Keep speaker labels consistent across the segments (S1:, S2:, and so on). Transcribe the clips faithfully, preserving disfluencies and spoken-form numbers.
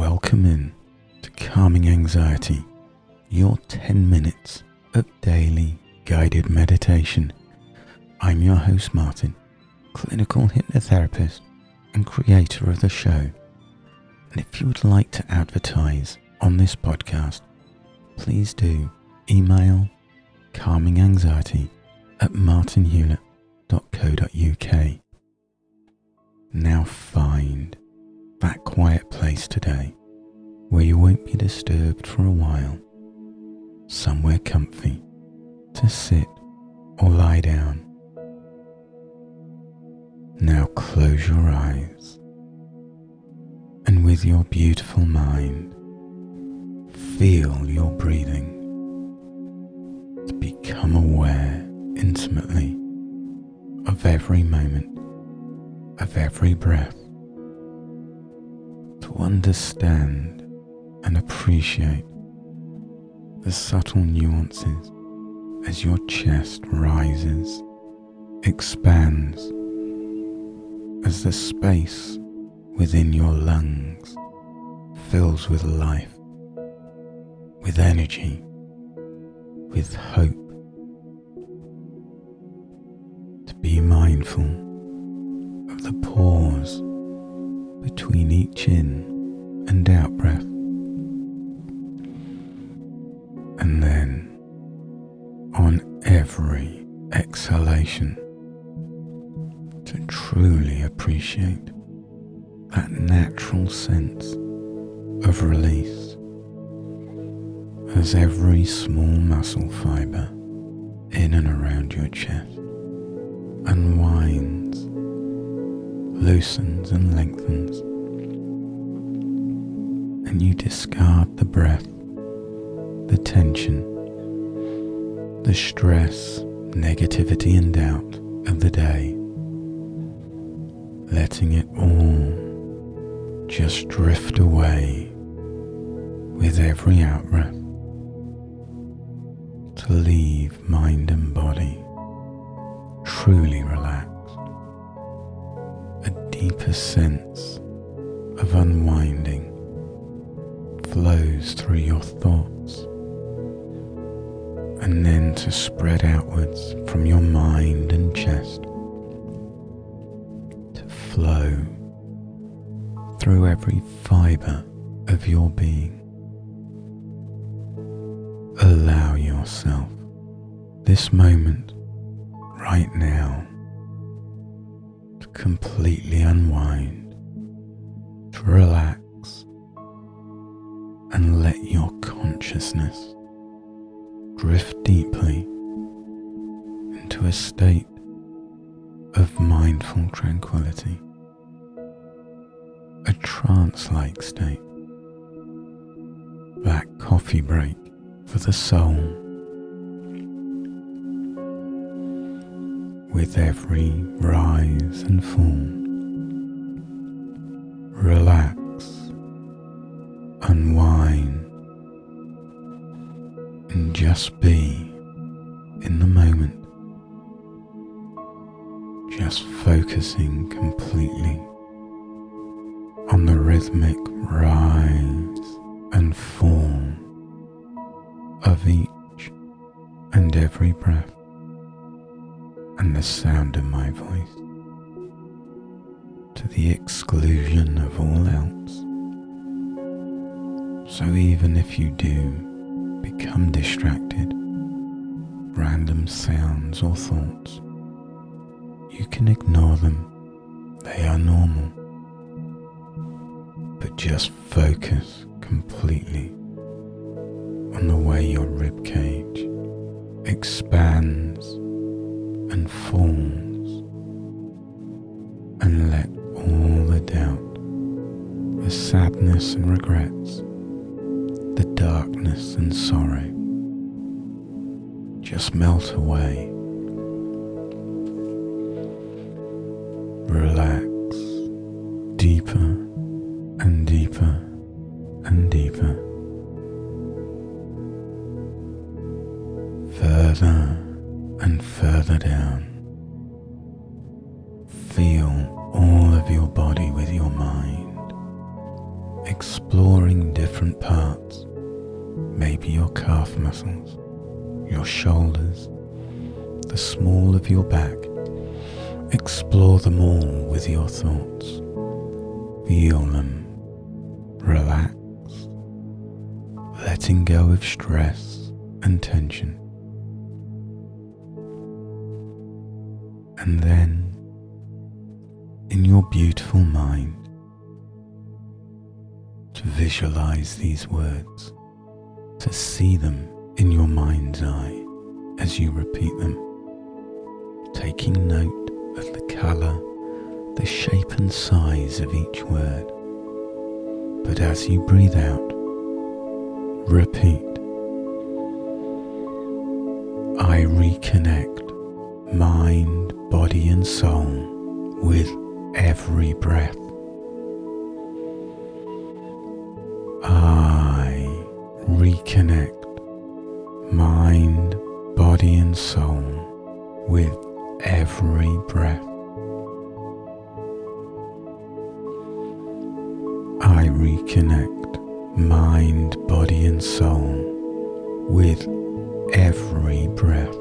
S1: Welcome in to Calming Anxiety, your ten minutes of daily guided meditation. I'm your host Martin, clinical hypnotherapist and creator of the show. And if you would like to advertise on this podcast, please do email calminganxiety at martinhewlett dot co dot uk. Now find that quiet place today where you won't be disturbed for a while, somewhere comfy to sit or lie down. Now close your eyes and with your beautiful mind feel your breathing to become aware intimately of every moment, of every breath, to understand and appreciate the subtle nuances as your chest rises, expands, as the space within your lungs fills with life, with energy, with hope. To be mindful of the pause between each in and out breath, and then on every exhalation to truly appreciate that natural sense of release as every small muscle fibre in and around your chest unwinds, loosens and lengthens, and you discard the breath, the tension, the stress, negativity and doubt of the day, letting it all just drift away with every out-breath, to leave mind and body truly relaxed. A deeper sense of unwinding flows through your thoughts, and then to spread outwards from your mind and chest, to flow through every fibre of your being. Allow yourself this moment right now to completely unwind, to relax, and let your consciousness drift deeply into a state of mindful tranquility, a trance-like state, that coffee break for the soul. With every rise and fall, relax, unwind, and just be in the moment, just focusing completely on the rhythmic rise and fall of each and every breath, and the sound of my voice, to the exclusion of all else. So even if you do become distracted, random sounds or thoughts, you can ignore them, they are normal, but just focus completely on the way your ribcage expands and falls, and let all the doubt, the sadness and regrets, the darkness and sorrow just melt away. Relax deeper and deeper and deeper, further and further down. Feel all of your body with your mind, exploring different parts, maybe your calf muscles, your shoulders, the small of your back. Explore them all with your thoughts. Feel them, relax, letting go of stress and tension. And then, in your beautiful mind, to visualize these words, to see them in your mind's eye as you repeat them, taking note of the colour, the shape and size of each word. But as you breathe out, repeat, I reconnect mind, body and soul with every breath. I reconnect mind, body and soul with every breath. I reconnect mind, body and soul with every breath.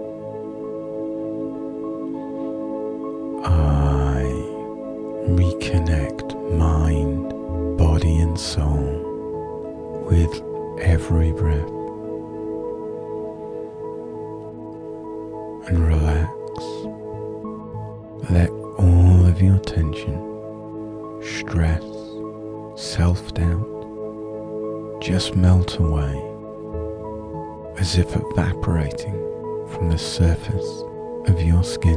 S1: I reconnect mind, body and soul with every breath. And relax. Let all of your tension, stress, self-doubt just melt away, as if evaporating from the surface of your skin.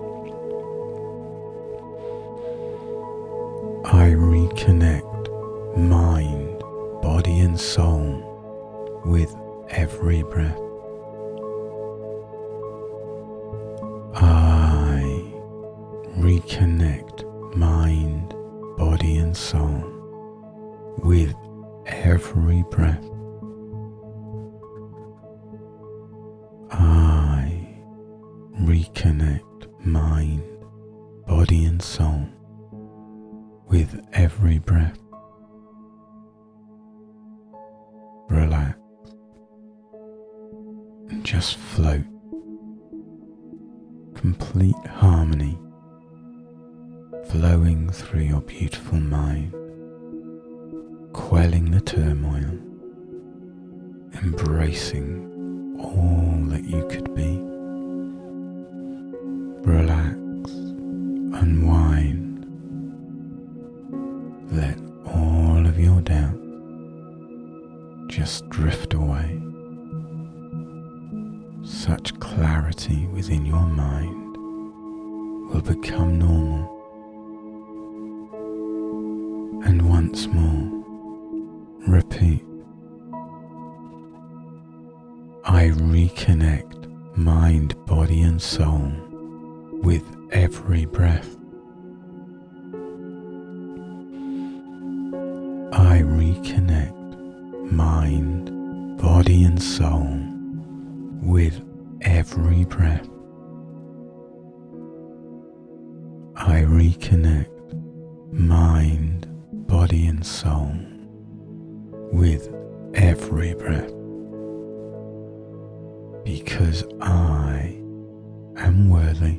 S1: I reconnect mind, body and soul with every breath. I reconnect mind, body and soul with every breath. I reconnect mind, body and soul with every breath. Relax and just float. Complete harmony flowing through your beautiful mind, quelling the turmoil, embracing all that you could be. Relax, unwind, let all of your doubt just drift away. Such clarity within your mind will become normal. And once more, repeat, I reconnect mind, body and soul with every breath. I reconnect mind, body and soul with every breath. I reconnect mind, body and soul with every breath, because I am worthy.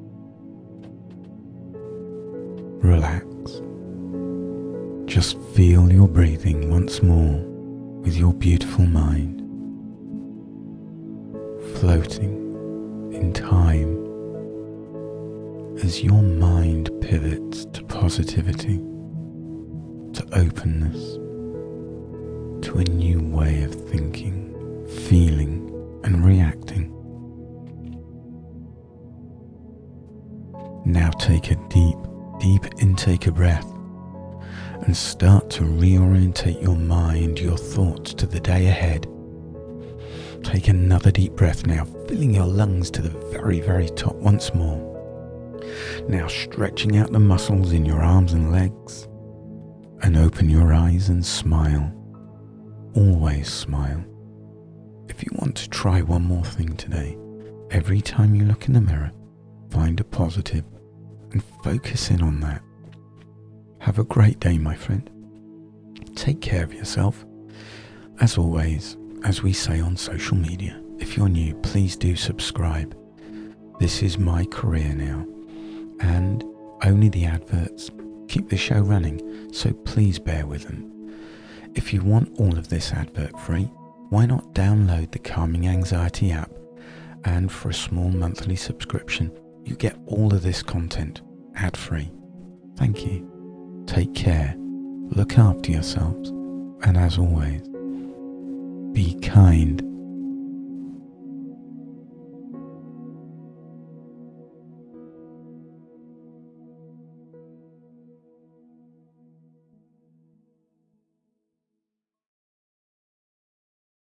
S1: Relax. Just feel your breathing once more with your beautiful mind, floating in time as your mind pivots to positivity, to openness, to a new way of thinking, feeling and reacting. Now take a deep, deep intake of breath and start to reorientate your mind, your thoughts to the day ahead. Take another deep breath now, filling your lungs to the very, very top once more. Now stretching out the muscles in your arms and legs, and open your eyes and smile. Always smile. If you want to try one more thing today, every time you look in the mirror, find a positive and focus in on that. Have a great day, my friend. take care of yourself. As always, as we say on social media, if you're new, please do subscribe. This is my career now, and only the adverts keep the show running, so please bear with them. If you want all of this advert free, why not download the Calming Anxiety app, and for a small monthly subscription, you get all of this content ad free. Thank you. Take care, look after yourselves, and as always, be kind